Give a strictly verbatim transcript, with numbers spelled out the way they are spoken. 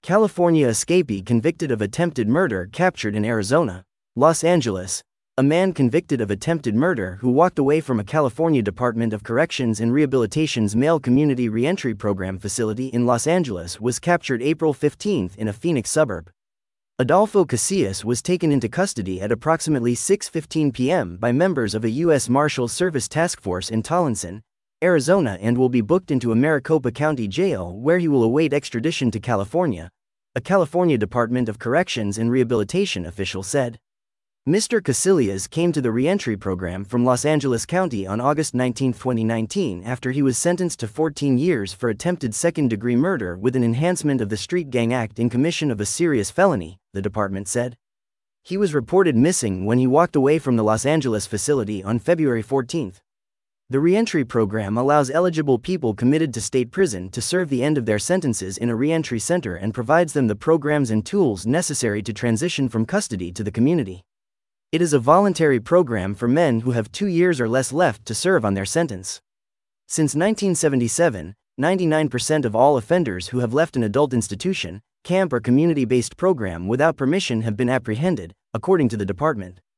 California escapee convicted of attempted murder captured in Arizona. Los Angeles. A man convicted of attempted murder who walked away from a California Department of Corrections and Rehabilitation's male community reentry program facility in Los Angeles was captured April fifteenth in a Phoenix suburb. Adolfo Casillas was taken into custody at approximately six fifteen p m by members of a U S Marshals Service task force in Tolleson, Arizona, and will be booked into a Maricopa County jail where he will await extradition to California, a California Department of Corrections and Rehabilitation official said. Mister Casillas came to the reentry program from Los Angeles County on August nineteenth, twenty nineteen after he was sentenced to fourteen years for attempted second-degree murder with an enhancement of the Street Gang Act in commission of a serious felony, the department said. He was reported missing when he walked away from the Los Angeles facility on February fourteenth. The reentry program allows eligible people committed to state prison to serve the end of their sentences in a reentry center and provides them the programs and tools necessary to transition from custody to the community. It is a voluntary program for men who have two years or less left to serve on their sentence. Since nineteen seventy-seven, ninety-nine percent of all offenders who have left an adult institution, camp, or community-based program without permission have been apprehended, according to the department.